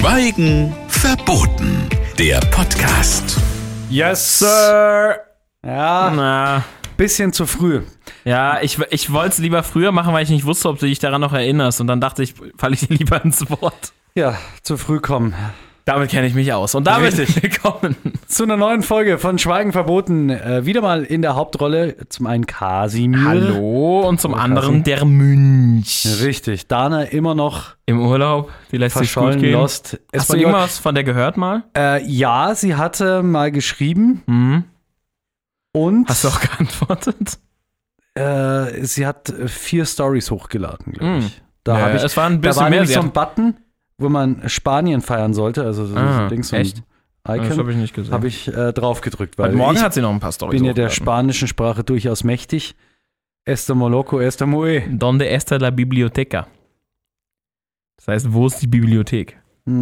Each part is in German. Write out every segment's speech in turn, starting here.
Schweigen verboten. Der Podcast. Yes, Sir. Ja, Bisschen zu früh. Ja, ich wollte es lieber früher machen, weil ich nicht wusste, ob du dich daran noch erinnerst. Und dann dachte ich, falle ich dir lieber ins Wort. Ja, zu früh kommen. Damit kenne ich mich aus. Und damit willkommen zu einer neuen Folge von Schweigen verboten. Wieder mal in der Hauptrolle zum einen Kasimir. Hallo und zum anderen der Münch. Richtig, Dana immer noch im Urlaub, die lässt sich gut gehen. Lost. Hast du irgendwas von der gehört mal? Ja, sie hatte mal geschrieben. Mhm. Und hast du auch geantwortet? Sie hat 4 Stories hochgeladen, glaube ich. Es war ein bisschen da war mehr. Nämlich so ein Button, wo man Spanien feiern sollte, also so links so ein echt? Icon. Das habe ich nicht gesehen. Habe ich drauf gedrückt, weil morgen ich hat sie noch ein paar Storys. bin ja der spanischen Sprache durchaus mächtig. Esto moloco, esto muy. Donde está la biblioteca? Das heißt, wo ist die Bibliothek?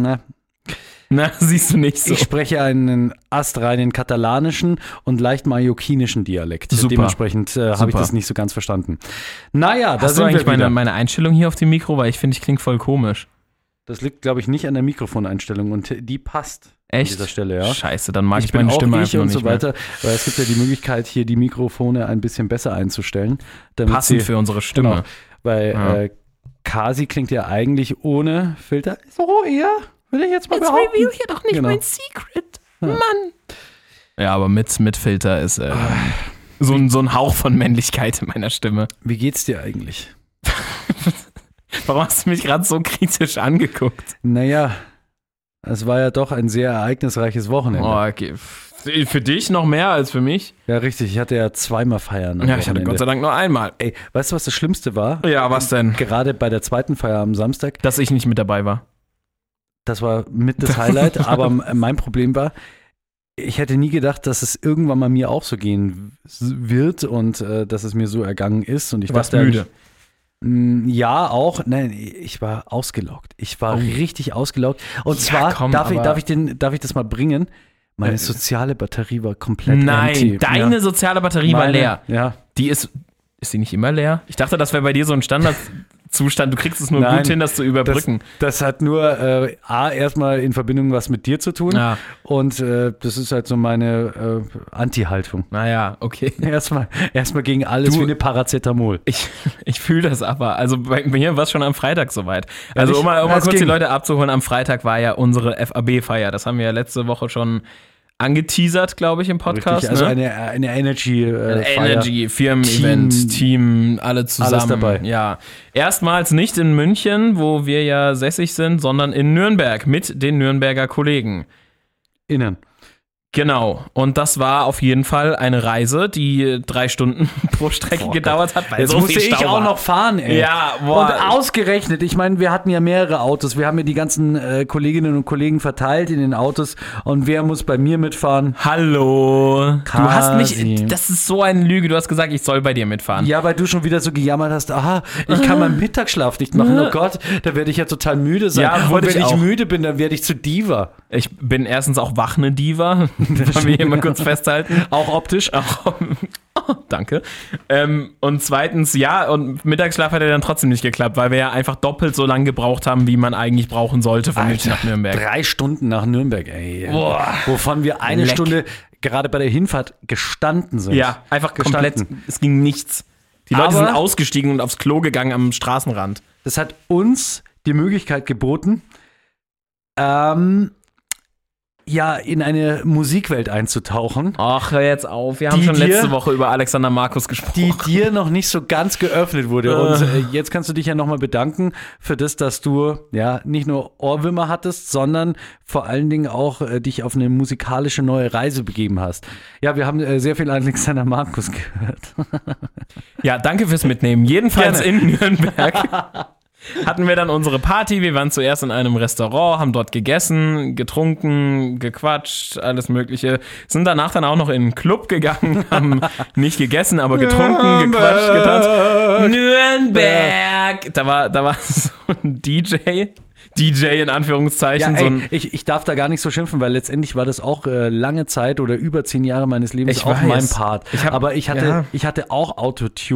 Na, siehst du nicht so. Ich spreche einen astreinen katalanischen und leicht mallorquinischen Dialekt. Super. Dementsprechend habe ich das nicht so ganz verstanden. Naja, da hast du sind eigentlich wir wieder. meine Einstellung hier auf dem Mikro? Weil ich finde, ich klinge voll komisch. Das liegt, glaube ich, nicht an der Mikrofoneinstellung und die passt echt? An dieser Stelle, ja. Scheiße, dann mag ich meine Stimme einfach und nicht so weiter, weil es gibt ja die Möglichkeit, hier die Mikrofone ein bisschen besser einzustellen. Passend für unsere Stimme. Genau, weil Kasi klingt ja eigentlich ohne Filter. So eher, will ich jetzt mal behaupten. Jetzt reveal hier doch nicht mein Secret. Ja. Mann. Ja, aber mit Filter ist so ein Hauch von Männlichkeit in meiner Stimme. Wie geht's dir eigentlich? Warum hast du mich gerade so kritisch angeguckt? Naja, es war ja doch ein sehr ereignisreiches Wochenende. Oh, okay. Für dich noch mehr als für mich? Ja, richtig. Ich hatte ja 2-mal Feiern. Ja, ich hatte Gott sei Dank nur einmal. Ey, weißt du, was das Schlimmste war? Ja, was denn? Gerade bei der 2. Feier am Samstag. Dass ich nicht mit dabei war. Das war mit das Highlight, aber mein Problem war, ich hätte nie gedacht, dass es irgendwann mal mir auch so gehen wird und dass es mir so ergangen ist. Und ich dachte müde. Ja, auch. Nein, ich war ausgelaugt. Ich war richtig ausgelaugt. Und zwar, darf ich das mal bringen? Meine soziale Batterie war komplett empty. Deine soziale Batterie war leer. Ja. Die ist sie nicht immer leer? Ich dachte, das wäre bei dir so ein Standardzustand. Du kriegst es nur gut hin, das zu überbrücken. Das hat nur erstmal in Verbindung was mit dir zu tun. Ja. Und das ist halt so meine Anti-Haltung. Naja, okay. Erstmal gegen alles wie eine Paracetamol. Ich fühle das aber. Also bei mir war es schon am Freitag soweit. Also um mal kurz die Leute abzuholen, am Freitag war ja unsere FAB-Feier. Das haben wir ja letzte Woche schon angeteasert, glaube ich, im Podcast. Richtig, also eine Energy Firmen-Event, Team, alle zusammen. Alles dabei. Ja. Erstmals nicht in München, wo wir ja sässig sind, sondern in Nürnberg mit den Nürnberger Kollegen. Genau. Und das war auf jeden Fall eine Reise, die 3 Stunden pro Strecke gedauert hat. Weil jetzt musste ich auch noch fahren, ey. Ja, boah. Und ausgerechnet, ich meine, wir hatten ja mehrere Autos. Wir haben ja die ganzen Kolleginnen und Kollegen verteilt in den Autos. Und wer muss bei mir mitfahren? Hallo. Kasi. Du hast mich, das ist so eine Lüge. Du hast gesagt, ich soll bei dir mitfahren. Ja, weil du schon wieder so gejammert hast, ich kann meinen Mittagsschlaf nicht machen. Oh Gott, da werde ich ja total müde sein. Ja, und wenn ich müde bin, dann werde ich zu Diva. Ich bin erstens auch wach eine Diva. Wollen wir hier mal kurz festhalten. Auch optisch. Danke. Und zweitens, und Mittagsschlaf hat ja dann trotzdem nicht geklappt, weil wir ja einfach doppelt so lange gebraucht haben, wie man eigentlich brauchen sollte von München nach Nürnberg. 3 Stunden nach Nürnberg, ey. Boah. Wovon wir eine Stunde gerade bei der Hinfahrt gestanden sind. Ja, einfach komplett. Es ging nichts. Die Leute sind ausgestiegen und aufs Klo gegangen am Straßenrand. Das hat uns die Möglichkeit geboten, in eine Musikwelt einzutauchen. Ach, hör jetzt auf. Wir haben schon letzte Woche über Alexander Markus gesprochen. Die dir noch nicht so ganz geöffnet wurde. Und jetzt kannst du dich ja nochmal bedanken für das, dass du nicht nur Ohrwürmer hattest, sondern vor allen Dingen auch dich auf eine musikalische neue Reise begeben hast. Ja, wir haben sehr viel Alexander Markus gehört. Ja, danke fürs Mitnehmen. Jedenfalls in Nürnberg. Hatten wir dann unsere Party, wir waren zuerst in einem Restaurant, haben dort gegessen, getrunken, gequatscht, alles mögliche, sind danach dann auch noch in einen Club gegangen, haben nicht gegessen, aber getrunken, gequatscht, getanzt. Nürnberg! Da war so ein DJ in Anführungszeichen. Ja, ich darf da gar nicht so schimpfen, weil letztendlich war das auch lange Zeit oder über 10 Jahre meines Lebens mein Part. Aber ich hatte auch Autotune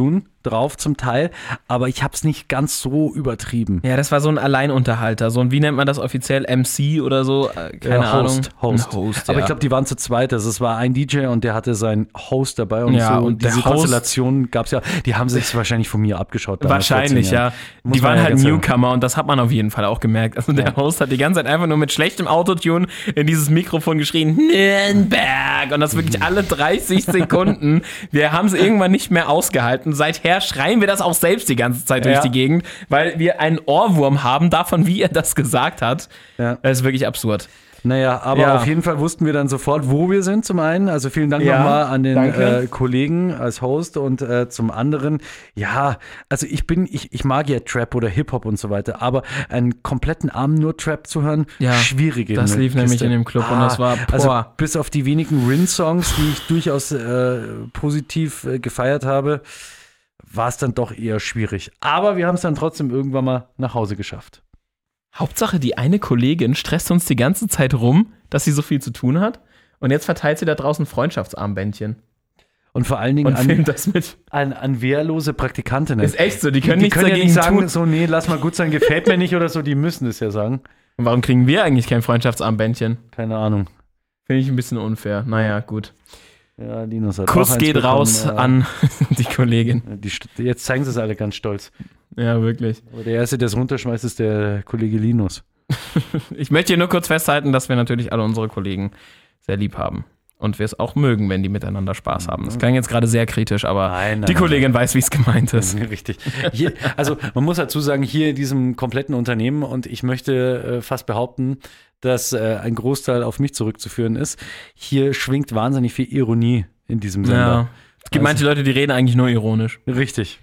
drauf zum Teil, aber ich habe es nicht ganz so übertrieben. Ja, das war so ein Alleinunterhalter, so ein, wie nennt man das offiziell, MC oder so, keine Ahnung. Host. Ein Host, aber ja. ich glaube, die waren zu zweit, also es war ein DJ und der hatte seinen Host dabei und Ja, so. und diese der Host- Konstellation gab es ja, die haben sich wahrscheinlich von mir abgeschaut. damals, Wahrscheinlich, 14 Jahren. ja. Muss Die man waren ja halt ganz sagen. Newcomer und das hat man auf jeden Fall auch gemerkt. Also der Host hat die ganze Zeit einfach nur mit schlechtem Autotune in dieses Mikrofon geschrien, Nürnberg! Und das wirklich alle 30 Sekunden. Wir haben es irgendwann nicht mehr ausgehalten. Seither schreien wir das auch selbst die ganze Zeit durch Ja. die Gegend, weil wir einen Ohrwurm haben davon, wie er das gesagt hat. Ja. Das ist wirklich absurd. Naja, aber Ja. auf jeden Fall wussten wir dann sofort, wo wir sind zum einen. Also vielen Dank Ja, nochmal an den danke. Kollegen als Host und zum anderen, ja, also ich mag ja Trap oder Hip-Hop und so weiter, aber einen kompletten Abend nur Trap zu hören, Ja, schwierige das lief nämlich in dem Club und das war, Also boah. bis auf die wenigen Rin-Songs, die ich durchaus positiv gefeiert habe, war es dann doch eher schwierig. Aber wir haben es dann trotzdem irgendwann mal nach Hause geschafft. Hauptsache, die eine Kollegin stresst uns die ganze Zeit rum, dass sie so viel zu tun hat. Und jetzt verteilt sie da draußen Freundschaftsarmbändchen. Und vor allen Dingen Und filmt das mit. an wehrlose Praktikantinnen. Ist echt so, die können Die nichts können ja dagegen nicht sagen, tun. so, nee, lass mal gut sein, gefällt mir nicht oder so, die müssen es ja sagen. Und warum kriegen wir eigentlich kein Freundschaftsarmbändchen? Keine Ahnung. Finde ich ein bisschen unfair. Naja, gut. Ja, Linus hat auch Kuss eins geht bekommen, raus an die Kollegin. Jetzt zeigen sie es alle ganz stolz. Ja, wirklich. Aber der Erste, der es runterschmeißt, ist der Kollege Linus. Ich möchte hier nur kurz festhalten, dass wir natürlich alle unsere Kollegen sehr lieb haben. Und wir es auch mögen, wenn die miteinander Spaß haben. Das klang jetzt gerade sehr kritisch, aber Nein, die Kollegin weiß, wie es gemeint ist. Richtig. Hier, also man muss dazu sagen, hier in diesem kompletten Unternehmen, und ich möchte fast behaupten, dass ein Großteil auf mich zurückzuführen ist, hier schwingt wahnsinnig viel Ironie in diesem Sender. Ja. Es gibt manche Leute, die reden eigentlich nur ironisch. Richtig,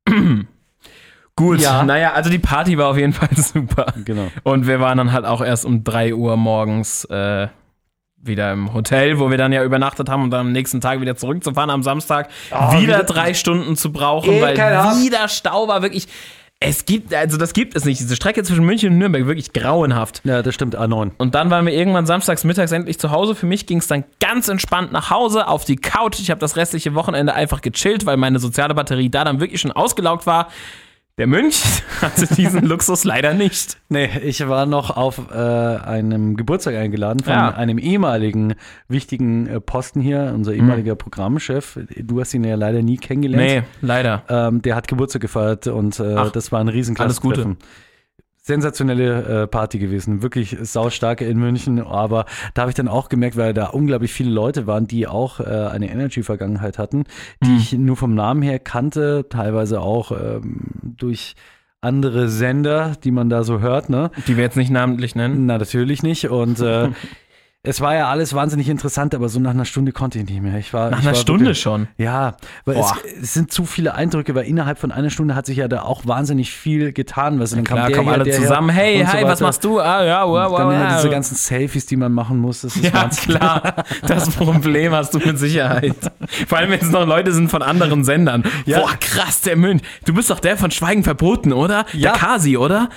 Gut, Ja. naja, also die Party war auf jeden Fall super. genau. Und wir waren dann halt auch erst um 3 Uhr morgens wieder im Hotel, wo wir dann ja übernachtet haben, um dann am nächsten Tag wieder zurückzufahren am Samstag. Wieder 3 Stunden zu brauchen, weil Ekelhaft. wieder Stau war. Wirklich, das gibt es nicht. Diese Strecke zwischen München und Nürnberg, wirklich grauenhaft. Ja, das stimmt, A9. Und dann waren wir irgendwann samstags mittags endlich zu Hause. Für mich ging es dann ganz entspannt nach Hause auf die Couch. Ich habe das restliche Wochenende einfach gechillt, weil meine soziale Batterie da dann wirklich schon ausgelaugt war. Der Mönch hatte diesen Luxus leider nicht. Nee, ich war noch auf einem Geburtstag eingeladen von Ja. einem ehemaligen wichtigen Posten hier, unser ehemaliger Programmchef. Du hast ihn ja leider nie kennengelernt. Nee, leider. Der hat Geburtstag gefeiert und Ach, das war ein riesenklasse alles Gute. Treffen. Sensationelle Party gewesen, wirklich saustarke in München, aber da habe ich dann auch gemerkt, weil da unglaublich viele Leute waren, die auch eine Energy-Vergangenheit hatten, die ich nur vom Namen her kannte, teilweise auch durch andere Sender, die man da so hört, ne? Die wir jetzt nicht namentlich nennen. Na, natürlich nicht und es war ja alles wahnsinnig interessant, aber so nach einer Stunde konnte ich nicht mehr. Nach einer Stunde wirklich, schon. ja, weil Boah. es sind zu viele Eindrücke, weil innerhalb von einer Stunde hat sich ja da auch wahnsinnig viel getan. Weißt du, dann Klar, der kommen her, alle der her zusammen. Hey, und so hi, was weiter. machst du? Ah, ja, wow, Und dann immer wow. diese ganzen Selfies, die man machen muss. Das ist Ja, Wahnsinn. klar. Das Problem hast du mit Sicherheit. Vor allem, wenn es noch Leute sind von anderen Sendern. Ja. Boah, krass, der Mönch. Du bist doch der von Schweigen verboten, oder? Ja. Der Kasi, oder?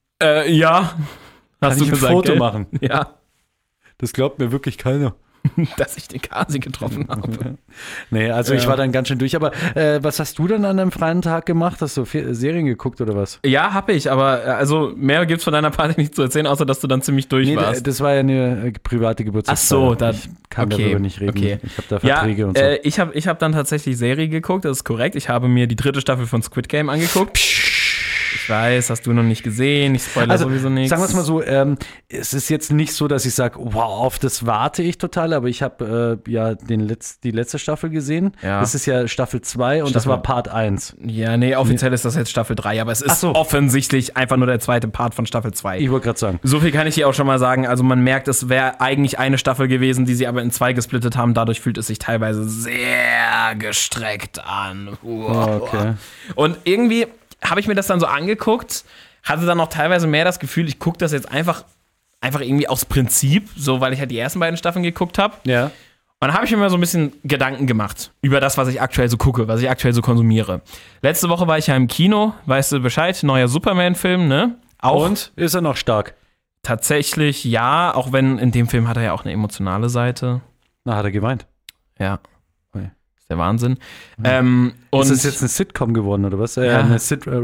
Ja. Hast Kann ich ein Foto gell? machen? Ja. Das glaubt mir wirklich keiner. Dass ich den Kasi getroffen habe. Nee, also ich Ja. war dann ganz schön durch. Aber was hast du dann an einem freien Tag gemacht? Hast du Serien geguckt oder was? Ja, hab ich, aber also mehr gibt's von deiner Party nicht zu erzählen, außer dass du dann ziemlich durch Nee, warst. das war ja eine private Ach Geburtstagsfeier. so, da, Ich kann okay, darüber nicht reden. okay. Ich habe da Verträge und so. Ich hab dann tatsächlich Serie geguckt, das ist korrekt. Ich habe mir die 3. Staffel von Squid Game angeguckt. Ich weiß, hast du noch nicht gesehen. Ich spoilere sowieso nichts. Sagen wir es mal so, es ist jetzt nicht so, dass ich sage, wow, auf das warte ich total, aber ich habe ja die letzte Staffel gesehen. Ja. Das ist ja Staffel 2 und das Staffel- war Part 1. Ja, nee, offiziell ist das jetzt Staffel 3, aber es ist Ach so. offensichtlich einfach nur der zweite Part von Staffel 2. Ich wollte gerade sagen. So viel kann ich dir auch schon mal sagen. Also man merkt, es wäre eigentlich eine Staffel gewesen, die sie aber in 2 gesplittet haben. Dadurch fühlt es sich teilweise sehr gestreckt an. Okay. Und irgendwie habe ich mir das dann so angeguckt, hatte dann auch teilweise mehr das Gefühl, ich gucke das jetzt einfach irgendwie aus Prinzip, so weil ich halt die ersten beiden Staffeln geguckt habe. Ja. Und dann habe ich mir mal so ein bisschen Gedanken gemacht über das, was ich aktuell so gucke, was ich aktuell so konsumiere. Letzte Woche war ich ja im Kino, weißt du Bescheid, neuer Superman-Film, ne? Auch Und ist er noch stark? tatsächlich ja, auch wenn in dem Film hat er ja auch eine emotionale Seite. Na, hat er geweint. Ja. Ui. der Wahnsinn. Und Und ist das jetzt eine Sitcom geworden, oder was? Eine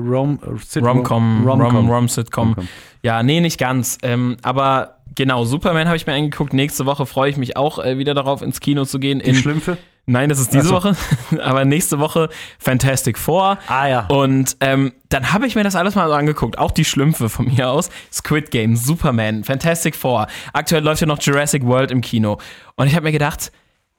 Rom-Sitcom. Ja, nee, nicht ganz. Aber genau, Superman habe ich mir angeguckt. Nächste Woche freue ich mich auch wieder darauf, ins Kino zu gehen. Die Schlümpfe? Nein, das ist diese Woche. Aber nächste Woche Fantastic Four. Ah ja. Und dann habe ich mir das alles mal so angeguckt. Auch die Schlümpfe von mir aus. Squid Game, Superman, Fantastic Four. Aktuell läuft ja noch Jurassic World im Kino. Und ich habe mir gedacht,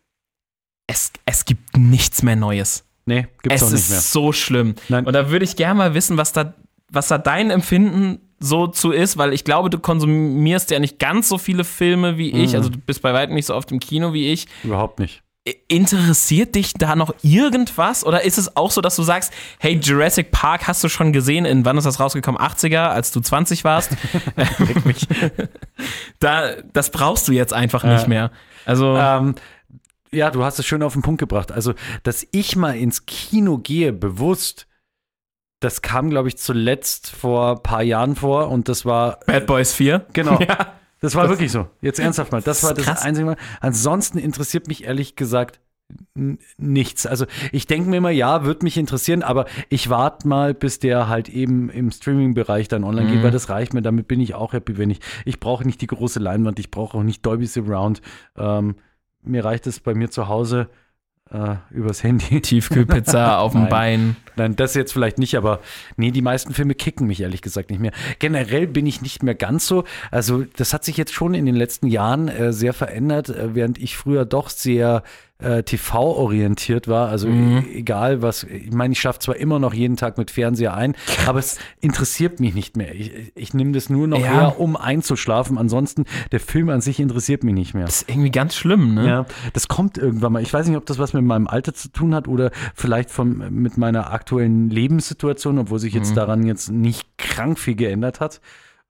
es gibt nichts mehr Neues. Nee, gibt's auch nicht mehr. Es ist so schlimm. Nein. Und da würde ich gerne mal wissen, was da dein Empfinden so zu ist, weil ich glaube, du konsumierst ja nicht ganz so viele Filme wie ich. Also du bist bei weitem nicht so oft im Kino wie ich. Überhaupt nicht. Interessiert dich da noch irgendwas? Oder ist es auch so, dass du sagst, hey, Jurassic Park hast du schon gesehen, wann ist das rausgekommen? 80er, als du 20 warst? Weck mich. Das brauchst du jetzt einfach nicht mehr. Also ja, du hast es schön auf den Punkt gebracht. Also, dass ich mal ins Kino gehe, bewusst, das kam, glaube ich, zuletzt vor ein paar Jahren vor und das war Bad Boys 4. Genau. Ja. Das war wirklich so. Jetzt ernsthaft mal. Das war das krass. einzige Mal. Ansonsten interessiert mich ehrlich gesagt nichts. Also ich denke mir immer, ja, wird mich interessieren, aber ich warte mal, bis der halt eben im Streaming-Bereich dann online geht, weil das reicht mir. Damit bin ich auch happy, wenn ich brauche nicht die große Leinwand, ich brauche auch nicht Dolby Surround. Mir reicht es bei mir zu Hause übers Handy. Tiefkühlpizza auf dem Bein. Nein, das jetzt vielleicht nicht, aber nee, die meisten Filme kicken mich ehrlich gesagt nicht mehr. Generell bin ich nicht mehr ganz so, also das hat sich jetzt schon in den letzten Jahren sehr verändert, während ich früher doch sehr TV-orientiert war, also egal was, ich meine, ich schaffe zwar immer noch jeden Tag mit Fernseher ein, aber es interessiert mich nicht mehr. Ich nehme das nur noch eher, um einzuschlafen, ansonsten, der Film an sich interessiert mich nicht mehr. Das ist irgendwie ganz schlimm, ne? Ja, das kommt irgendwann mal. Ich weiß nicht, ob das was mit meinem Alter zu tun hat oder vielleicht mit meiner aktuellen Lebenssituation, obwohl sich jetzt daran jetzt nicht krank viel geändert hat.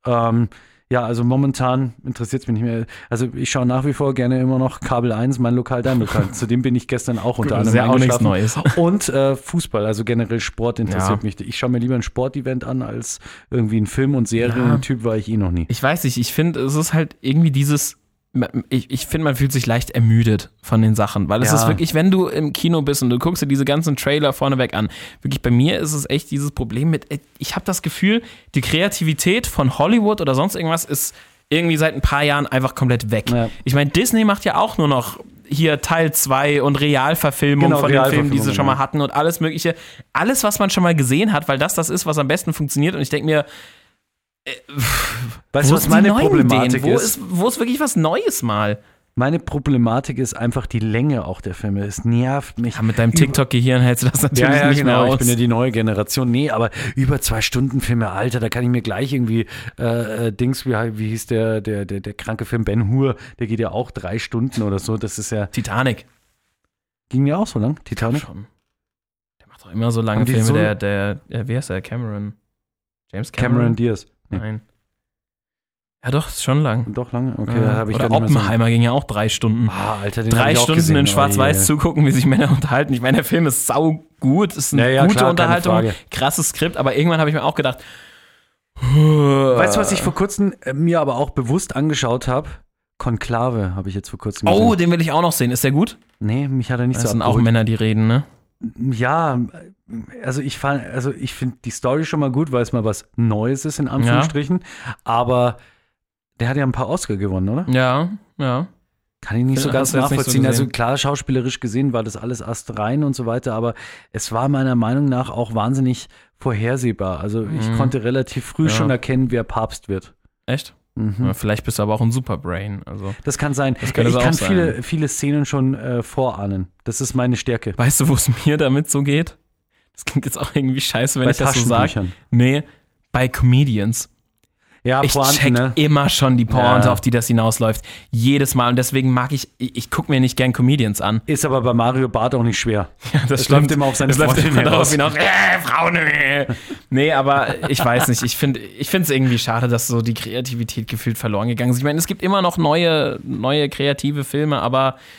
Ja, also momentan interessiert es mich nicht mehr. Also ich schaue nach wie vor gerne immer noch Kabel 1, mein Lokal, dein Lokal. Zudem bin ich gestern auch unter anderem eingeschlafen. Auch nichts Neues. Und Fußball, also generell Sport interessiert mich. Ich schaue mir lieber ein Sportevent an, als irgendwie ein Film- und Serientyp war ich noch nie. Ich weiß nicht, ich finde, es ist halt irgendwie dieses, ich finde, man fühlt sich leicht ermüdet von den Sachen, weil es ist wirklich, wenn du im Kino bist und du guckst dir diese ganzen Trailer vorneweg an, wirklich bei mir ist es echt dieses Problem mit, ich habe das Gefühl, die Kreativität von Hollywood oder sonst irgendwas ist irgendwie seit ein paar Jahren einfach komplett weg. Ja. Ich meine, Disney macht ja auch nur noch hier Teil 2 und Realverfilmung von den Filmen, die sie schon mal hatten und alles mögliche. Alles, was man schon mal gesehen hat, weil das ist, was am besten funktioniert und ich denke mir, weißt du, was meine Problematik ist? Wo ist wirklich was Neues mal? Meine Problematik ist einfach die Länge auch der Filme. Es nervt mich. Ja, mit deinem TikTok-Gehirn hältst du das natürlich nicht mehr aus. Ich bin ja die neue Generation. Nee, aber über 2 Stunden Filme, Alter, da kann ich mir gleich irgendwie wie hieß der kranke Film Ben Hur, der geht ja auch 3 Stunden oder so. Das ist ja Titanic. Ging ja auch so lang, Titanic? Schon. Der macht doch immer so lange Filme, wie heißt der? James Cameron Diaz. Nee. Nein. Ja doch, ist schon lang. Doch lange? Okay, da habe ich Oder Oppenheimer ging ja auch 3 Stunden. Alter, den 3 Stunden in Schwarz-Weiß zugucken, wie sich Männer unterhalten. Ich meine, der Film ist sau gut, ist eine gute Unterhaltung, krasses Skript, aber irgendwann habe ich mir auch gedacht, weißt du, was ich vor kurzem mir aber auch bewusst angeschaut habe? Konklave habe ich jetzt vor kurzem gesehen. Oh, den will ich auch noch sehen. Ist der gut? Nee, mich hat er nicht so abgeholt. Das sind auch Männer, die reden, ne? Ja, also ich finde die Story schon mal gut, weil es mal was Neues ist, in Anführungsstrichen. Ja. Aber der hat ja ein paar Oscar gewonnen, oder? Ja. Kann ich nicht so ganz nachvollziehen. Also klar, schauspielerisch gesehen war das alles astrein und so weiter, aber es war meiner Meinung nach auch wahnsinnig vorhersehbar. Also ich konnte relativ früh schon erkennen, wer Papst wird. Echt? Ja, vielleicht bist du aber auch ein Superbrain. Also, das kann sein. Ich kann viele Szenen schon vorahnen. Das ist meine Stärke. Weißt du, wo es mir damit so geht? Das klingt jetzt auch irgendwie scheiße, wenn ich das so sage. Nee, bei Comedians. Ja, ich check immer schon die Pointe, auf die das hinausläuft. Jedes Mal. Und deswegen mag ich gucke mir nicht gern Comedians an. Ist aber bei Mario Barth auch nicht schwer. Ja, das läuft immer auf seine Freundin hinaus. Frauen. Nee, aber ich weiß nicht. Ich finde es irgendwie schade, dass so die Kreativität gefühlt verloren gegangen ist. Ich meine, es gibt immer noch neue kreative Filme, aber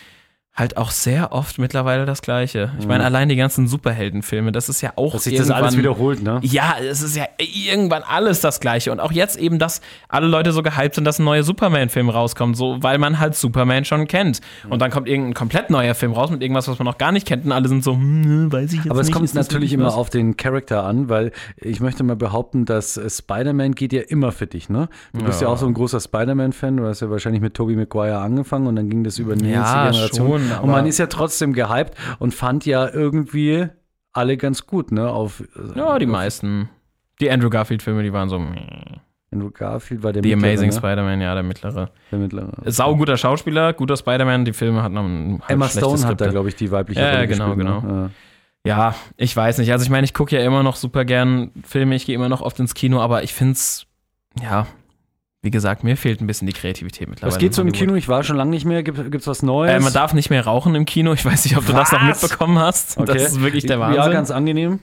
halt auch sehr oft mittlerweile das Gleiche. Ich meine, allein die ganzen Superheldenfilme, das ist ja auch Dass sich das alles wiederholt, ne? Ja, es ist ja irgendwann alles das Gleiche. Und auch jetzt eben, dass alle Leute so gehypt sind, dass ein neuer Superman-Film rauskommt, so, weil man halt Superman schon kennt. Und dann kommt irgendein komplett neuer Film raus mit irgendwas, was man noch gar nicht kennt. Und alle sind so, weiß ich jetzt nicht. Aber es kommt ist das natürlich wirklich immer was? auf den Charakter an, weil ich möchte mal behaupten, dass Spider-Man geht ja immer für dich, ne? Du bist ja auch so ein großer Spider-Man-Fan, du hast ja wahrscheinlich mit Tobey Maguire angefangen und dann ging das über die nächste Generation. Schon, Und man ist ja trotzdem gehypt und fand ja irgendwie alle ganz gut, ne? Ja, die meisten. Die Andrew Garfield-Filme, die waren so. Andrew Garfield war der The mittlere, Amazing ne? Spider-Man, ja, der mittlere. Der mittlere. Sauguter Schauspieler, guter Spider-Man, die Filme hatten halt Emma schlechte Stone hat Skripte. da, glaube ich, die weibliche Ja, Rolle genau, gespielt, genau. Ne? Ja, ich weiß nicht. Also ich meine, ich gucke ja immer noch super gern Filme, ich gehe immer noch oft ins Kino, aber ich finde es, ja, wie gesagt, mir fehlt ein bisschen die Kreativität mittlerweile. Was geht so im in Hollywood. Kino? Ich war schon lange nicht mehr. Gibt's was Neues? Man darf nicht mehr rauchen im Kino. Ich weiß nicht, ob du das noch Was? mitbekommen hast. Okay. Das ist wirklich der Wahnsinn. Ja, ganz angenehm.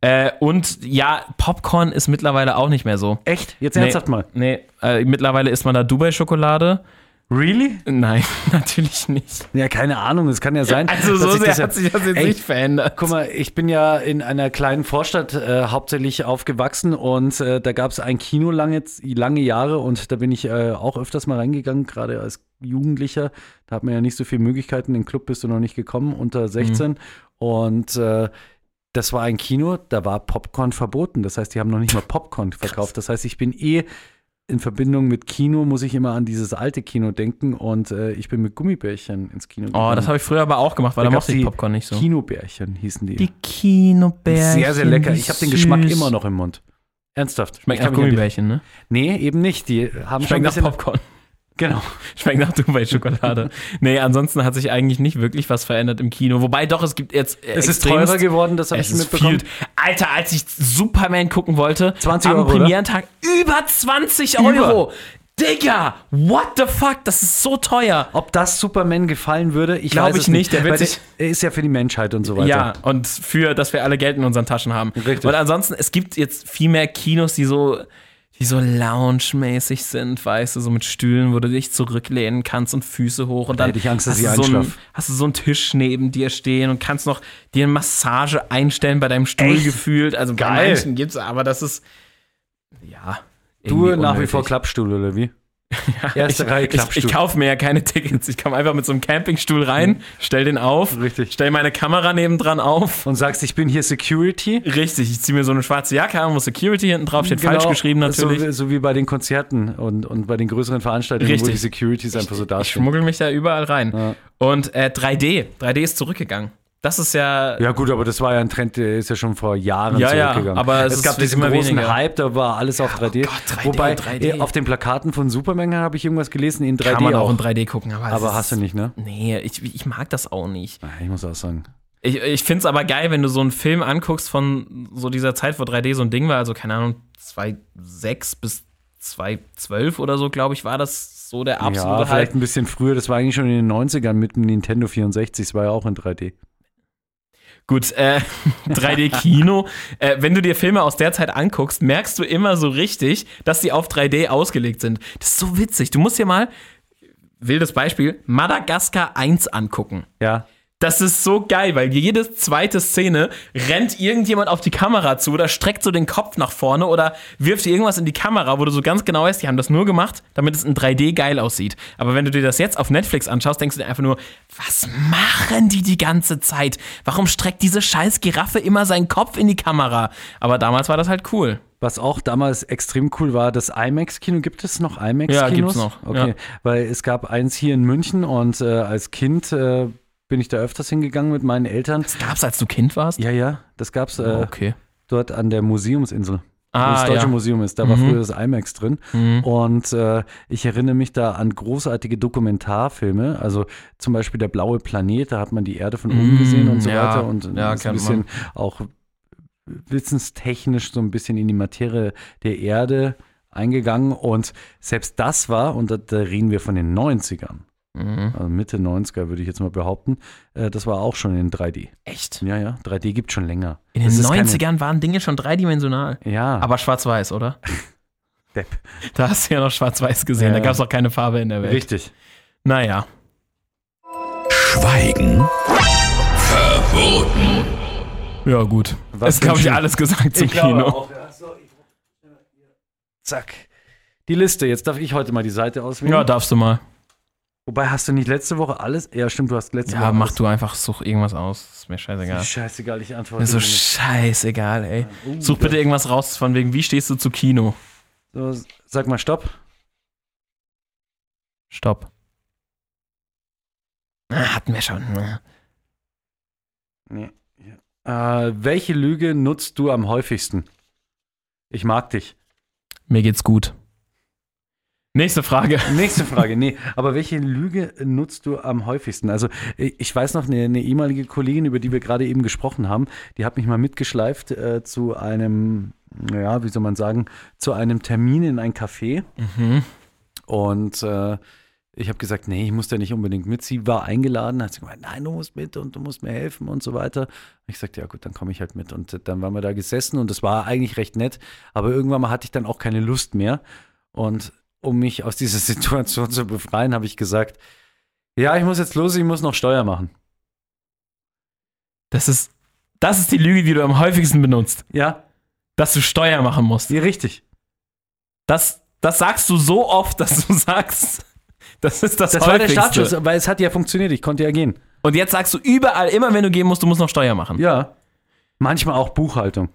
Und ja, Popcorn ist mittlerweile auch nicht mehr so. Echt? Jetzt ernsthaft mal. Nee, mittlerweile isst man da Dubai-Schokolade. Really? Nein, natürlich nicht. Ja, keine Ahnung. Es kann ja sein. Also so sehr hat sich das jetzt Ey, nicht verändert. Guck mal, ich bin ja in einer kleinen Vorstadt hauptsächlich aufgewachsen und da gab es ein Kino lange Jahre und da bin ich auch öfters mal reingegangen, gerade als Jugendlicher. Da hat man ja nicht so viele Möglichkeiten. In den Club bist du noch nicht gekommen, unter 16. Und das war ein Kino, da war Popcorn verboten. Das heißt, die haben noch nicht mal Popcorn verkauft. Das heißt, ich bin in Verbindung mit Kino, muss ich immer an dieses alte Kino denken und ich bin mit Gummibärchen ins Kino gegangen. Oh, das habe ich früher aber auch gemacht, weil da gab's mochte ich Popcorn nicht so. Kinobärchen hießen die. Die Kinobärchen. Sehr, sehr lecker. Ich habe den Geschmack süß. immer noch im Mund. Ernsthaft. Schmeckt Ich nach kann mich an die- Gummibärchen, ne? Nee, eben nicht. Die haben schon Schmeckt ein nach bisschen Popcorn. Genau. Schmeckt nach Dubai-Schokolade. Nee, ansonsten hat sich eigentlich nicht wirklich was verändert im Kino. Wobei doch, es gibt jetzt Es ist teurer geworden, das habe ich Es ist mitbekommen. viel. Alter, als ich Superman gucken wollte, 20 am Euro, oder? Premierentag über 20 Euro. Digga, what the fuck? Das ist so teuer. Ob das Superman gefallen würde, ich Glaub weiß ich es nicht. Der wird weil sich- er ist ja für die Menschheit und so weiter. Ja, und dass wir alle Geld in unseren Taschen haben. Richtig. Und ansonsten, es gibt jetzt viel mehr Kinos, die so lounge-mäßig sind, weißt du, so mit Stühlen, wo du dich zurücklehnen kannst und Füße hoch und dann hätte ich Angst, dass ich hast du einschlaf. hast du so einen Tisch neben dir stehen und kannst noch dir eine Massage einstellen bei deinem Stuhl Echt? gefühlt. Also bei Geil. manchen gibt's, aber das ist ja Du irgendwie nach wie unnötig. vor Klappstuhl, oder wie? Erste Reihe Klappstuhl. Ich kaufe mir ja keine Tickets. Ich komme einfach mit so einem Campingstuhl rein, stell den auf, Richtig. stell meine Kamera nebendran auf. Und sagst, ich bin hier Security. Richtig, ich ziehe mir so eine schwarze Jacke an, wo Security hinten drauf steht, falsch geschrieben natürlich. So wie bei den Konzerten und bei den größeren Veranstaltungen, wo Richtig. die Securities einfach so Ich dastehen. schmuggel mich da überall rein. Ja. Und 3D ist zurückgegangen. Das ist ja, Ja gut, aber das war ja ein Trend, der ist ja schon vor Jahren Ja, ja, zurückgegangen. aber es gab ist diesen immer großen weniger. Hype, da war alles auf 3D. Gott, 3D, Wobei, 3D. auf den Plakaten von Superman habe ich irgendwas gelesen, in 3D kann man auch auch. in 3D gucken. Aber hast du nicht, ne? Nee, ich mag das auch nicht. Ich muss auch sagen. Ich finde es aber geil, wenn du so einen Film anguckst von so dieser Zeit, wo 3D so ein Ding war, also keine Ahnung, 2006 bis 2012 oder so, glaube ich, war das so der absolute Ja, Hype. vielleicht ein bisschen früher, das war eigentlich schon in den 90ern mit dem Nintendo 64, das war ja auch in 3D. Gut, 3D-Kino. Wenn du dir Filme aus der Zeit anguckst, merkst du immer so richtig, dass die auf 3D ausgelegt sind. Das ist so witzig. Du musst dir mal, wildes Beispiel, Madagaskar 1 angucken. Ja. Das ist so geil, weil jede zweite Szene rennt irgendjemand auf die Kamera zu oder streckt so den Kopf nach vorne oder wirft dir irgendwas in die Kamera, wo du so ganz genau weißt, die haben das nur gemacht, damit es in 3D geil aussieht. Aber wenn du dir das jetzt auf Netflix anschaust, denkst du dir einfach nur, was machen die ganze Zeit? Warum streckt diese scheiß Giraffe immer seinen Kopf in die Kamera? Aber damals war das halt cool. Was auch damals extrem cool war, das IMAX-Kino. Gibt es noch IMAX-Kinos? Ja, gibt's noch, Okay, ja. weil es gab eins hier in München und als Kind bin ich da öfters hingegangen mit meinen Eltern. Das gab's, als du Kind warst? Ja, das gab's Okay. dort an der Museumsinsel. Wo Ah, das Deutsche ja. Museum ist, da war früher das IMAX drin. Und ich erinnere mich da an großartige Dokumentarfilme, also zum Beispiel Der blaue Planet, da hat man die Erde von oben gesehen und so ja. weiter und Ja, ist ein kennt bisschen man. auch wissenstechnisch so ein bisschen in die Materie der Erde eingegangen und selbst das war, und da reden wir von den 90ern, also Mitte 90er würde ich jetzt mal behaupten, das war auch schon in 3D. Echt? Ja, 3D gibt schon länger. In den Das ist keine- 90ern waren Dinge schon dreidimensional. Ja, Aber schwarz-weiß, oder? Depp. Da hast du ja noch schwarz-weiß gesehen, Ja, da ja. gab es auch keine Farbe in der Welt. Richtig. Naja. Schweigen verboten. Ja, gut. Was Ist, glaube ich, denn? alles gesagt zum glaube Kino. auch. Ja, so, zack. Die Liste. Jetzt darf ich heute mal die Seite auswählen. Ja, darfst du mal. Wobei, hast du nicht letzte Woche alles? Ja, stimmt, du hast letzte Woche Ja, mach alles. du einfach, such irgendwas aus. Ist mir scheißegal. Scheißegal, ich antworte. Ist so nicht. scheißegal, ey. Such bitte irgendwas raus, von wegen, wie stehst du zu Kino? So, sag mal Stopp. Stopp. Hatten wir schon. Nee. Welche Lüge nutzt du am häufigsten? Ich mag dich. Mir geht's gut. Nächste Frage. Nächste Frage, nee. Aber welche Lüge nutzt du am häufigsten? Also ich weiß noch, eine ehemalige Kollegin, über die wir gerade eben gesprochen haben, die hat mich mal mitgeschleift zu einem, ja, wie soll man sagen, zu einem Termin in ein Café. Und ich habe gesagt, nee, ich muss da nicht unbedingt mit. Sie war eingeladen, hat sie gemeint, nein, du musst mit und du musst mir helfen und so weiter. Ich sagte, ja gut, dann komme ich halt mit. Und dann waren wir da gesessen und es war eigentlich recht nett. Aber irgendwann mal hatte ich dann auch keine Lust mehr. Und um mich aus dieser Situation zu befreien, habe ich gesagt, ja, ich muss jetzt los, ich muss noch Steuer machen. Das ist die Lüge, die du am häufigsten benutzt. Ja, Dass du Steuer machen musst. ja, richtig. Das sagst du so oft, dass du sagst, das ist das Das war der Häufigste. Startschuss, weil es hat ja funktioniert, ich konnte ja gehen. Und jetzt sagst du überall, immer wenn du gehen musst, du musst noch Steuer machen. Ja, manchmal auch Buchhaltung.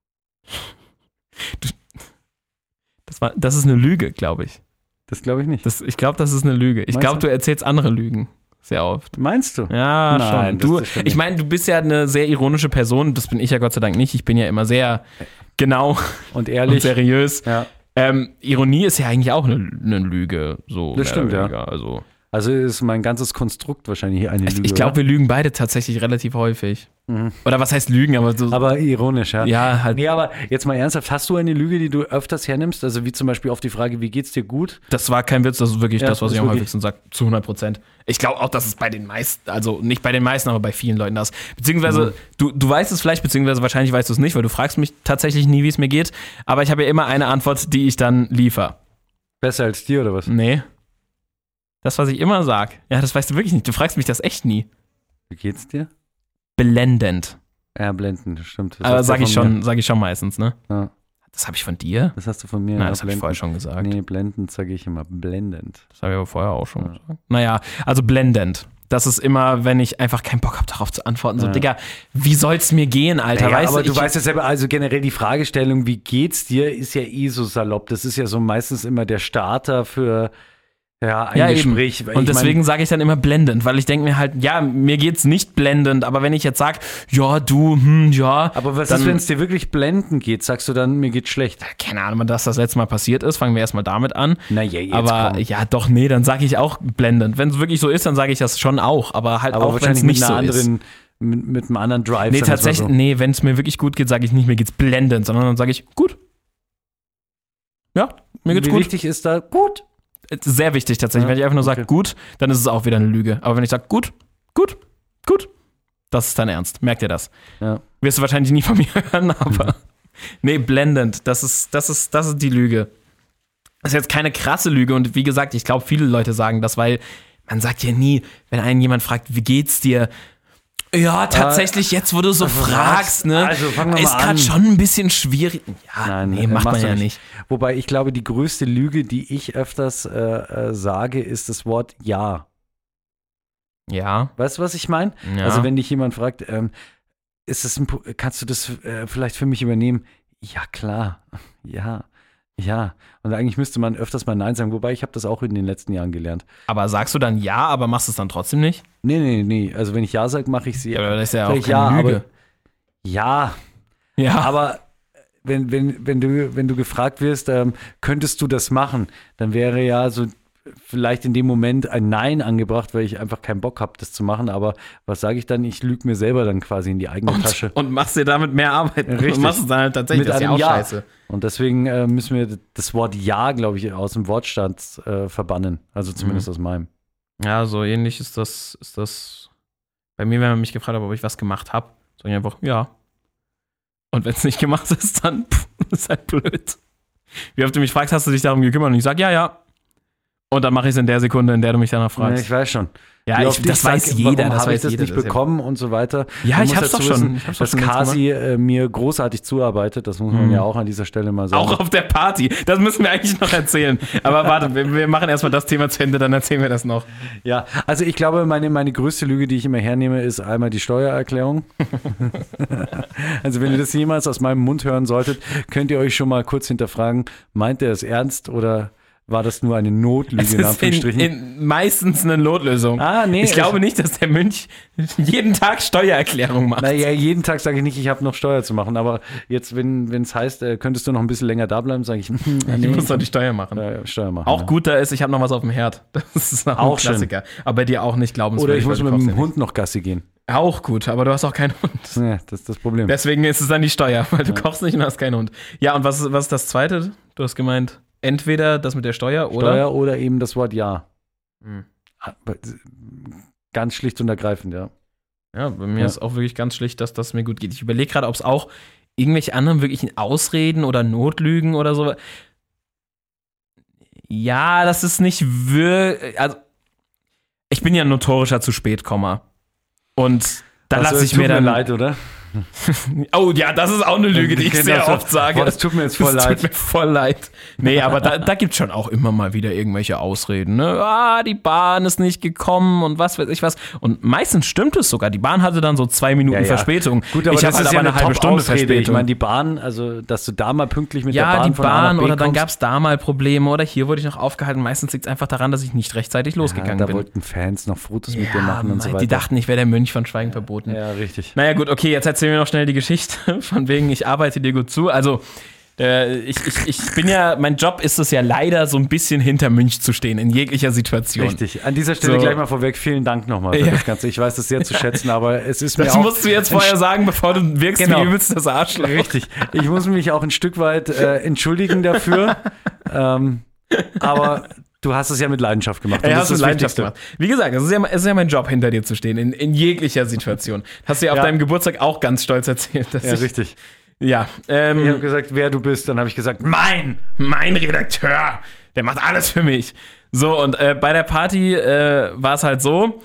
Das ist eine Lüge, glaube ich. Das glaube ich nicht. Ich glaube, das ist eine Lüge. Ich Meinst glaube, du? du erzählst andere Lügen. Sehr oft. Meinst du? Ja, Nein, schon. das stimmt nicht. Ich meine, du bist ja eine sehr ironische Person. Das bin ich ja Gott sei Dank nicht. Ich bin ja immer sehr genau Und und ehrlich. seriös. Ja. Ironie ist ja eigentlich auch eine Lüge. So Das mehr stimmt, oder ja. weniger. Also, Also ist mein ganzes Konstrukt wahrscheinlich eine Lüge. ich glaube, wir lügen beide tatsächlich relativ häufig. Mhm. Oder was heißt lügen? Aber so. aber ironisch, ja. Ja, halt. Nee, aber jetzt mal ernsthaft, hast du eine Lüge, die du öfters hernimmst? Also wie zum Beispiel auf die Frage, wie geht's dir gut? Das war kein Witz, das ist wirklich Ja, das, was das ich ist am wirklich- häufigsten sage, zu 100%. Ich glaube auch, dass es bei den meisten, also nicht bei den meisten, aber bei vielen Leuten das. Beziehungsweise, du weißt es vielleicht, beziehungsweise wahrscheinlich weißt du es nicht, weil du fragst mich tatsächlich nie, wie es mir geht. Aber ich habe ja immer eine Antwort, die ich dann liefere. Besser als dir oder was? Nee. Das, was ich immer sage. Ja, das weißt du wirklich nicht. Du fragst mich das echt nie. Wie geht's dir? Blendend. Ja, blenden, das stimmt. Das Aber hast du sag von ich schon meistens, ne? mir. Ja, Das habe ich von dir? das hast du von mir. Nein, ja, das habe ich vorher schon gesagt. Nee, blendend sage ich immer. Blendend. Das habe ich aber vorher auch schon gesagt. Naja, also blendend. Das ist immer, wenn ich einfach keinen Bock habe, darauf zu antworten. So, Ja. Digga, wie soll's mir gehen, Alter? Naja, weißt aber du, du weißt ja selber, also generell die Fragestellung, wie geht's dir, ist ja eh so salopp. Das ist ja so meistens immer der Starter für ein Gespräch. Eben. Und deswegen sage ich dann immer blendend, weil ich denke mir halt, ja, mir geht's nicht blendend, aber wenn ich jetzt sage, ja, du, ja. Aber was dann, ist, wenn es dir wirklich blendend geht? Sagst du dann, mir geht's schlecht? keine Ahnung, dass das letzte Mal passiert ist, fangen wir erstmal damit an. Naja, jetzt Aber komm. ja, doch, nee, dann sage ich auch blendend. Wenn es wirklich so ist, dann sage ich das schon auch, aber halt Aber auch, wenn es wahrscheinlich nicht mit so einer ist. anderen, mit einem anderen Drive. Nee, sagen wir es mal tatsächlich, so. nee, wenn es mir wirklich gut geht, sage ich nicht, mir geht's blendend, sondern dann sage ich, gut. Ja, mir geht's Wie gut. wichtig ist da? Gut. Sehr wichtig tatsächlich. Ja, Wenn ich einfach nur sage, okay. gut, dann ist es auch wieder eine Lüge. Aber wenn ich sage, gut, das ist dann ernst. Merkt ihr das? Ja. Wirst du wahrscheinlich nie von mir hören, aber. Nee, blendend. Das ist die Lüge. Das ist jetzt keine krasse Lüge und wie gesagt, ich glaube, viele Leute sagen das, weil man sagt ja nie, wenn einen jemand fragt, wie geht's dir? Ja, tatsächlich, jetzt wo du so fragst, ne? Also, fangen wir ist mal an. gerade schon ein bisschen schwierig. Ja, Nein, nee, macht man machst du ja nicht. Wobei ich glaube, die größte Lüge, die ich öfters sage, ist das Wort Ja. Ja. Weißt du, was ich meine? Ja. Also wenn dich jemand fragt, kannst du das vielleicht für mich übernehmen? Ja, klar. Ja. Und eigentlich müsste man öfters mal Nein sagen, wobei ich habe das auch in den letzten Jahren gelernt. Aber sagst du dann ja, aber machst es dann trotzdem nicht? Nee. Also wenn ich Ja sage, mache ich sie. Ja, aber das ist ja Sag auch ich keine Lüge. aber ja. Ja. Aber wenn du gefragt wirst, könntest du das machen, dann wäre ja so vielleicht in dem Moment ein Nein angebracht, weil ich einfach keinen Bock habe, das zu machen. Aber was sage ich dann? Ich lüge mir selber dann quasi in die eigene Tasche. Und machst dir damit mehr Arbeit. Richtig. Und machst es dann halt tatsächlich. Mit Das ist ja einem auch Ja. scheiße. Und deswegen müssen wir das Wort Ja, glaube ich, aus dem Wortstand verbannen. Also zumindest aus meinem. Ja, so ähnlich ist das bei mir, wenn man mich gefragt hat, ob ich was gemacht habe, sage ich einfach ja. Und wenn es nicht gemacht ist, dann ist halt blöd. Wie oft du mich fragst, hast du dich darum gekümmert? Und ich sage ja. Und Und dann mache ich es in der Sekunde, in der du mich danach Ja, fragst. ich weiß schon. Ja, das weiß jeder. Warum Das habe ich weiß das jeder, nicht das bekommen und so weiter. Ja, Man ich muss hab's dazu doch schon. wissen, Ich hab's dass doch schon Kasi mir großartig zuarbeitet. Das muss man ja auch an dieser Stelle mal sagen. Auch auf der Party. Das müssen wir eigentlich noch erzählen. Aber warte, wir machen erstmal das Thema zu Ende, dann erzählen wir das noch. Ja, also ich glaube, meine größte Lüge, die ich immer hernehme, ist einmal die Steuererklärung. Also wenn ihr das jemals aus meinem Mund hören solltet, könnt ihr euch schon mal kurz hinterfragen, meint er es ernst oder war das nur eine Notlüge in Anführungsstrichen? Meistens eine Notlösung. Nee. Ich glaube nicht, dass der Mönch jeden Tag Steuererklärung macht. Naja, jeden Tag sage ich nicht, ich habe noch Steuer zu machen. Aber jetzt, wenn es heißt, könntest du noch ein bisschen länger da bleiben, sage ich, Ich muss doch die Steuer machen. Steuer machen. Auch gut da ist, ich habe noch was auf dem Herd. Das ist auch ein Klassiker. Aber bei dir auch nicht Oder glaubenswürdig. ich muss weil mit du dem kochst ja Hund noch Gassi gehen. nicht. Auch gut, aber du hast auch keinen Hund. Ja, das ist das Problem. Deswegen ist es dann die Steuer, weil du kochst nicht und hast keinen Hund. Ja, und was ist das Zweite? Du hast gemeint, entweder das mit der Steuer oder? Steuer oder eben das Wort Ja. Hm. Ganz schlicht und ergreifend, ja. Ja, bei mir ist auch wirklich ganz schlicht, dass das mir gut geht. Ich überlege gerade, ob es auch irgendwelche anderen wirklichen Ausreden oder Notlügen oder so. Ja, das ist nicht wirklich. Also, ich bin ja ein notorischer zu spät Komma. Und da lasse ich mir dann. Tut mir leid, oder? Oh ja, das ist auch eine Lüge, die ich sehr oft sage. Boah, das tut mir jetzt voll leid. Das tut mir voll leid. Nee, aber da gibt es schon auch immer mal wieder irgendwelche Ausreden. Ne? Die Bahn ist nicht gekommen und was weiß ich was. Und meistens stimmt es sogar. Die Bahn hatte dann so 2 Minuten Verspätung. Gut, aber ich das habe ist halt aber eine halbe Stunde Verspätung. Ich meine, die Bahn, also dass du da mal pünktlich mit der Bahn Ja, die von A nach Bahn B oder dann kommst. gab es da mal Probleme oder hier wurde ich noch aufgehalten. Meistens liegt es einfach daran, dass ich nicht rechtzeitig losgegangen da bin. wollten Fans noch Fotos mit dir machen und so weiter. Die dachten, ich wäre der Mönch von Schweigen verboten. Ja, richtig. Naja gut, okay, jetzt erzählen wir noch schnell die Geschichte, von wegen, ich arbeite dir gut zu. Also, ich bin ja, mein Job ist es ja leider, so ein bisschen hinter Mönch zu stehen, in jeglicher Situation. Richtig. An dieser Stelle gleich mal vorweg, vielen Dank nochmal für das Ganze. Ich weiß das sehr zu schätzen, aber es ist mir Das auch... musst du jetzt vorher sagen, bevor du wirkst wie übelst das Arschloch. Richtig. Ich muss mich auch ein Stück weit entschuldigen dafür, aber... Du hast es ja mit Leidenschaft gemacht. Ja, hast du mit Leidenschaft gemacht. Wie gesagt, es ist ja mein Job, hinter dir zu stehen, in jeglicher Situation. Hast du ja auf deinem Geburtstag auch ganz stolz erzählt. Richtig. Ja. Ich habe gesagt, wer du bist. Dann habe ich gesagt, mein Redakteur, der macht alles für mich. So, und bei der Party war es halt so,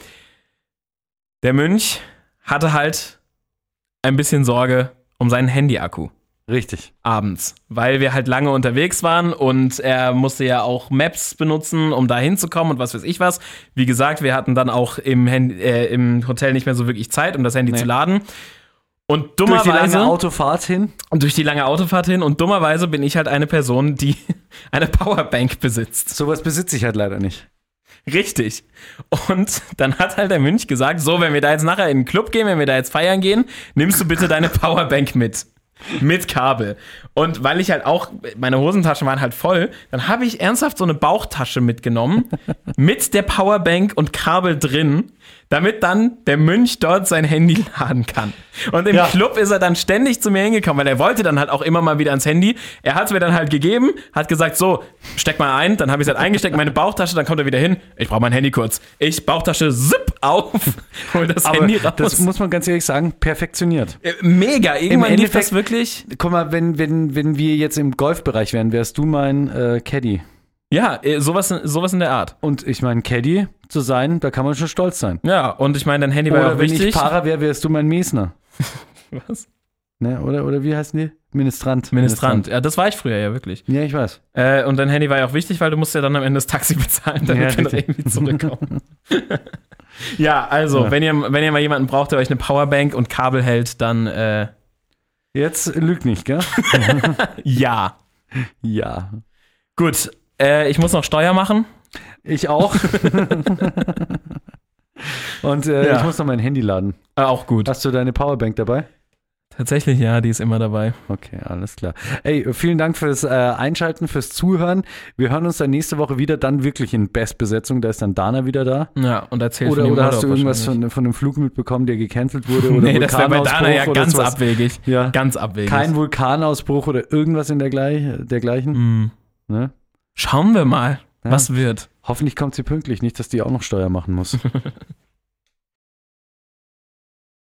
der Mönch hatte halt ein bisschen Sorge um seinen Handy-Akku. Richtig. Abends, weil wir halt lange unterwegs waren und er musste ja auch Maps benutzen, um da hinzukommen und was weiß ich was. Wie gesagt, wir hatten dann auch im Hotel nicht mehr so wirklich Zeit, um das Handy zu laden. Und dummerweise. Durch die lange Autofahrt hin? Durch die lange Autofahrt hin. Und dummerweise bin ich halt eine Person, die eine Powerbank besitzt. Sowas besitze ich halt leider nicht. Richtig. Und dann hat halt der Mönch gesagt, so, wenn wir da jetzt nachher in den Club gehen, wenn wir da jetzt feiern gehen, nimmst du bitte deine Powerbank mit. Mit Kabel. Und weil ich halt auch, meine Hosentaschen waren halt voll, dann habe ich ernsthaft so eine Bauchtasche mitgenommen, mit der Powerbank und Kabel drin, damit dann der Mönch dort sein Handy laden kann. Und im Club ist er dann ständig zu mir hingekommen, weil er wollte dann halt auch immer mal wieder ans Handy. Er hat es mir dann halt gegeben, hat gesagt, so, steck mal ein, dann habe ich es halt eingesteckt, meine Bauchtasche, dann kommt er wieder hin, ich brauche mein Handy kurz. Ich, Bauchtasche, zipp, auf, hol das Handy raus. Das muss man ganz ehrlich sagen, perfektioniert. Mega, irgendwann lief das wirklich. Guck mal, wenn wir jetzt im Golfbereich wären, wärst du mein Caddy. Ja, sowas in der Art. Und ich meine, Caddy zu sein, da kann man schon stolz sein. Ja, und ich meine, dein Handy war Oder auch wenn wichtig. ich Fahrer wäre, wärst du mein Mesner. Was? Ne, oder wie heißen die? Ministrant. Ja, das war ich früher ja wirklich. Ja, ich weiß. Und dein Handy war ja auch wichtig, weil du musst ja dann am Ende das Taxi bezahlen, damit wir irgendwie zurückkommen. Ja, also, wenn ihr mal jemanden braucht, der euch eine Powerbank und Kabel hält, dann Jetzt lügt nicht, gell? ja. Ja. Gut, ich muss noch Steuer machen. Ich auch. Und ich muss noch mein Handy laden. Auch gut. Hast du deine Powerbank dabei? Tatsächlich, ja, die ist immer dabei. Okay, alles klar. Ey, vielen Dank fürs Einschalten, fürs Zuhören. Wir hören uns dann nächste Woche wieder, dann wirklich in Bestbesetzung. Da ist dann Dana wieder da. Ja, und erzählt oder, von dem oder hast du Urlaub irgendwas von einem Flug mitbekommen, der gecancelt wurde? Oder nee, das wäre bei Dana ja Vulkanausbruch ganz oder sowas? abwegig. Ja. Ganz abwegig. Kein Vulkanausbruch oder irgendwas in dergleichen? Ne? Schauen wir mal, was wird. Hoffentlich kommt sie pünktlich, nicht, dass die auch noch Steuer machen muss.